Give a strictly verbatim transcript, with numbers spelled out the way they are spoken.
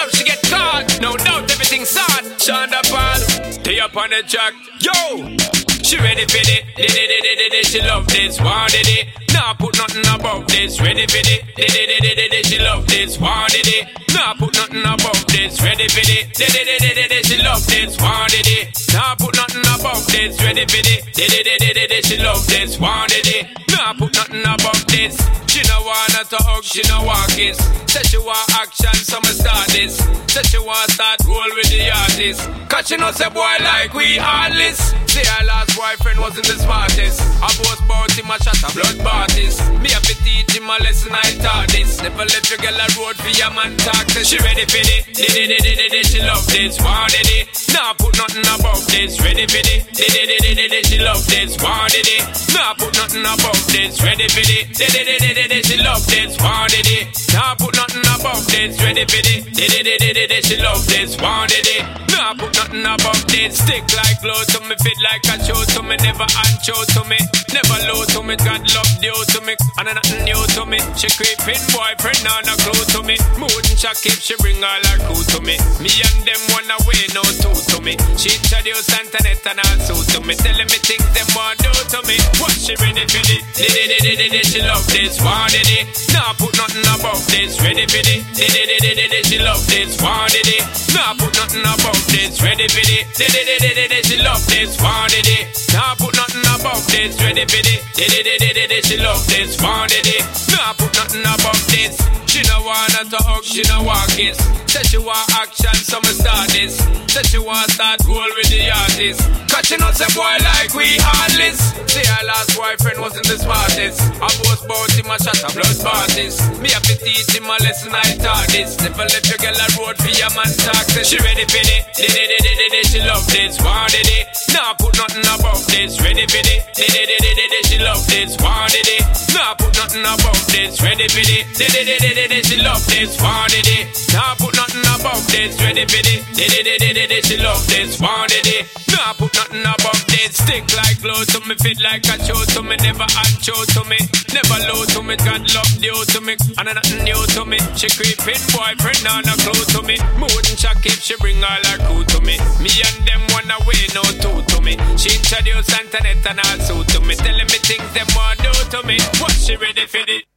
How she get caught? No doubt everything's sad. Shonda Paul, stay up on the track. Yo, she ready for it. Did it, did it, did it, she love this. Wanted it. Nah, put nothing above this. Ready for it. Did it, did it, did it, she love this. Wanted it. Nah, put nothing above this. Ready for it. Did it, did it, did it, she love this. Wanted it. Nah, put nothing above this. Ready for it. Did it, did it, did it, she love this. Wanted it. Nah, put nothing above this. She no wanna talk, she no want kiss. Say she want action, so me start this. Say she want start roll with the artist. Cause she know say boy like we heartless. Say her last boyfriend wasn't the smartest. I boast about him a shot a blood parties. Me have to teach him a lesson, I taught this. Never let your girl a road for your man talk. Say she ready for it, did it, did it, did it, she love this. Wanted it, nah put nothing above this. Ready for it, did it, did it, did it, she love this. Wanted it, nah put nothing above this. Ready for it, did it, did it, did it, she love this. Wanted it, nah put nothing above this. Ready for it, did it, did it, did it, she love this. Wanted it, nah put nothing above this. Stick like glue to me, fit like a show to me. Never untrue to me, never low to me. God love due to me, and nothing new to me. She creeping boyfriend, now no clue to me. Mood and shock if she bring all her crew to me. Me and them one away, no two to me. She introduced Antoinette and all suit to me. Telling me things them want do to me. What she ready for it? Did it, did it, did it, she love this. Wanted it, nah put nothing above this. Ready for it? Did it, did it, did it, she love this. Wanted it, nah put nothing above this. Ready for it? Did it, did it, did it, she love this. Wanted it, nah put nothing above this. Ready for it? Did it, did it, did it, she love this. Wanted it, nah put nothing above this. She no wanna talk, she no want kiss. Say she want action, so me start this. Say she want start roll with the artist. Cause she know say boy like we heartless. Say her last boyfriend wasn't the smartest. I boast about him a shot a blood parties. Me have to teach him a lesson, I taught this. Never let your girl a road for your man talk. Say she ready for it, did it, did it, did it, she love this. Wanted it, nah put nothing above this. Ready for it, did it, did it, did it, she love this. Wanted it, nah put nothing above this. Ready for it, did it, did it, did it, she love this. Wanted it, nah put nothing above this. Ready for it, did it, did it, did it, she love this. Wanted it, nah put nothing above this. Stick like glue to me, fit like a show to me. Never untrue to me, never low to me. God love due to me, and nothing new to me. She creeping boyfriend, now no clue to me. Mood and shock if she bring all her crew to me. Me and them one away, no two to me. She introduced Antoinette and all suit to me. Telling me things them want do to me. What she ready for it?